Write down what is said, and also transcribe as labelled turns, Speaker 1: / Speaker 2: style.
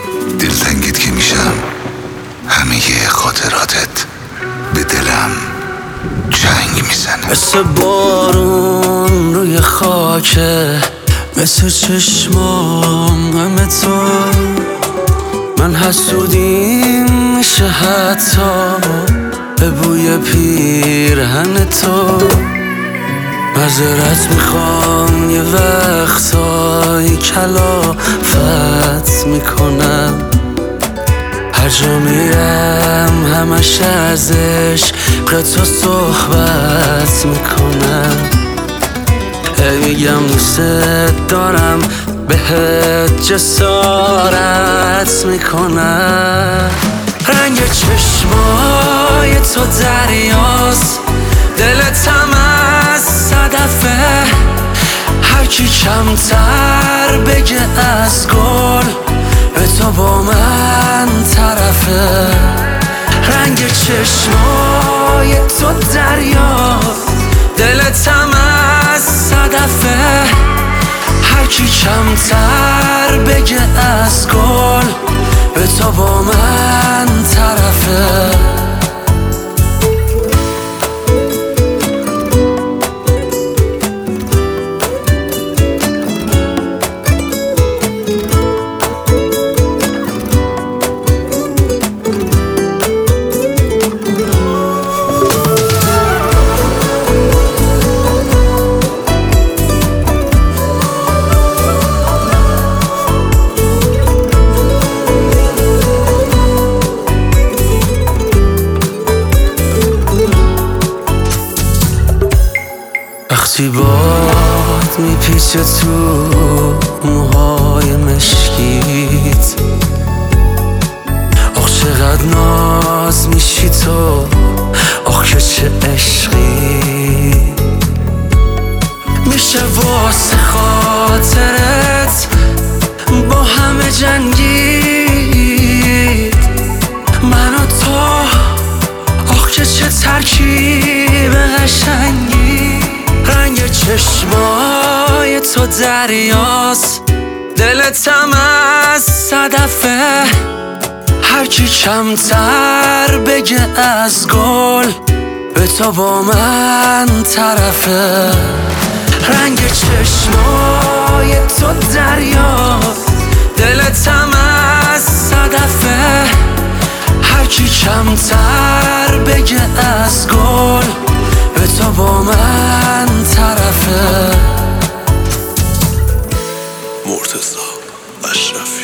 Speaker 1: دلتنگت که میشم همه خاطراتت به دلم جنگ میزنه.
Speaker 2: مثل بارون روی خاکه، مثل چشمام غم تو. من حسودیم میشه حتی به بوی پیرهن تو. معذرت میخوام یه وقتایی کلافت میکنم. هر جا میرم همش از عشق تو صحبت میکنم. میگم دوست دارم بهت جسارت میکنم. رنگ چشمای تو دریاست، دلتم از صدفه. هرکی کمتر بگه از گل به تو با من طرفه. رنگ چشمای تو دریاست، دلتم از صدفه. هرکی کمتر بگه از گل به تو با من طرفه. وقتی باد میپیچه تو موهای مشکیت، آخ چقدر ناز میشی تو، آخ که چه عشقی. میشه واسه خاطرت با همه جنگید، من و تو. آخ که چه ترکیب قشنگی. رنگ چشمای تو دریاست، دلتم از صدفه. هرکی کمتر بگه از گل به تو با من طرفه. رنگ چشمای تو دریاست، دلتم از صدفه. هرکی کمتر بگه از گل به تو با من طرفه.
Speaker 1: مرتضی اشرفی.